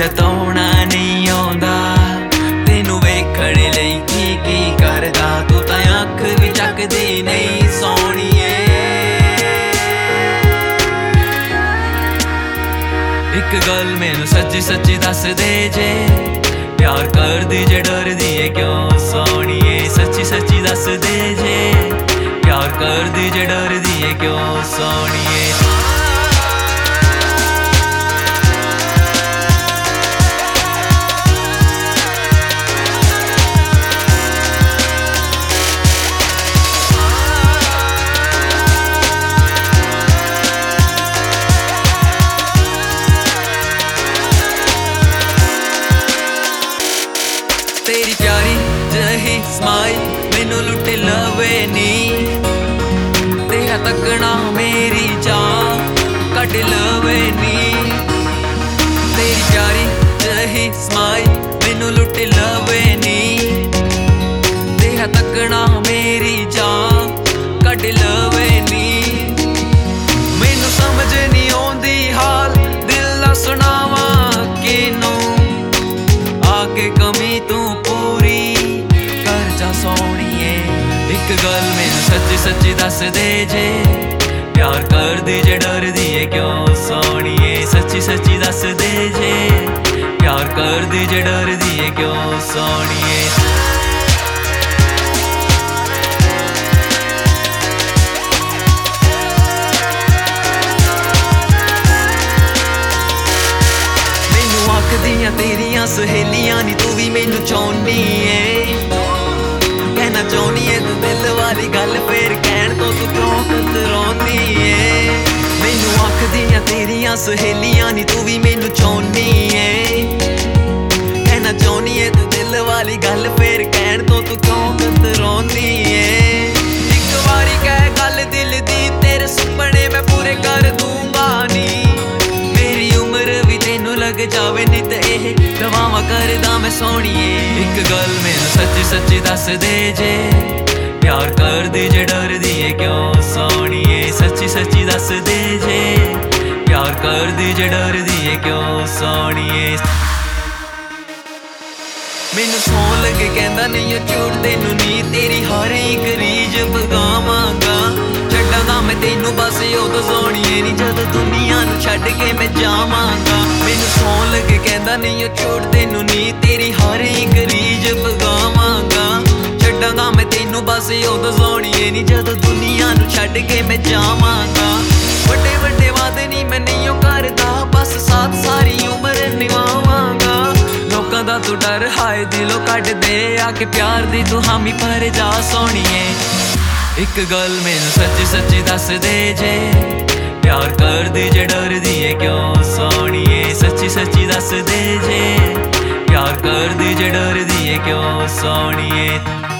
जताउणा नहीं आउंदा तैनूं वेखण लई की करदा तू तां अख भी चकदी नहीं सोहणीए। एक गल मैनूं सच्ची सच्ची दस दे जे प्यार करदी जे डरदी है क्यों सोहणीए। सच्ची सच्ची दस दे जे प्यार करदी जे डरदी है क्यों सोहणीए। तेरी प्यारी जही स्माइल मैनू लुट लवे नी तेरा तकना मेरी जान कट लवे नी। तेरी प्यारी जही स्माइल मैनू लुट लवे नी तेरा तकना मेरी जान कट लवे नी। मैनू समझ नहीं आउंदी हाल दिल दा सुनावा किनू आके कमी तू पूरी कर जा सोहणीए। एक गल मैनूं सच्ची सच्ची दस दे जे प्यार करदी जे डरदी है क्यों सोहणीए। सच्ची सच्ची दस दे जे प्यार करदी जे डरदी है क्यों सोहणीए। आखदियां तेरियां सहेलियां नी तू भी मैनू चाहुंदी है कहना चाहुंदी है तू दिल वाली गल फिर कहण तो तू क्यों कतराउंदी है। मैनू आखदियां तेरियां सहेलियां नी तू भी मैनू चाहुंदी है कहना चाहुंदी है तू दिल वाली गल फिर कहण तो तू क्यों कतराउंदी है। एक बारी कह गल दिल दी तेरे सुपने मैं पूरे कर दूंगा नी मेरी उम्र भी तेनू लग जावे नित एह दवावां करदा मैं सोहणीए। एक गल मैनूं सच्ची सच्ची दस दे जे प्यार करदी जे डरदी है क्यों सोहणीए। सच्ची सच्ची दस दे जे प्यार करदी जे डरदी है क्यों सोहणीए। मैनूं सौं लगे कहंदा नहीं झूठ तैनू नी तेरी हर एक रीज बगावांगा छड्डांगा मैं तैनू बस उदों सोहणीए नी जदों दुनिया नूं छड्ड के मैं जावांगा। मैनूं सौं लगे कहंदा नहीं झूठ तैनू नी तेरी हर एक रीज बगावांगा छड्डांगा मैं तैनू बस उदों सोहणीए नी जदों दुनिया नूं छड्ड के मैं जावांगा। वड्डे वड्डे वादे नी मैं नहीं करदा बस साथ सारी उम्र निभावांगा। लोकां दा तू डर हाय दिलों कढ दे आके प्यार दी तू हामी पर जा सोहणीए। एक गल मैनूं सच्ची सच्ची दस दे जे प्यार करदी जे डरदी है क्यों सोहणीए। सच्ची सच्ची दस दे जे प्यार करदी जे डरदी है क्यों सोहणीए।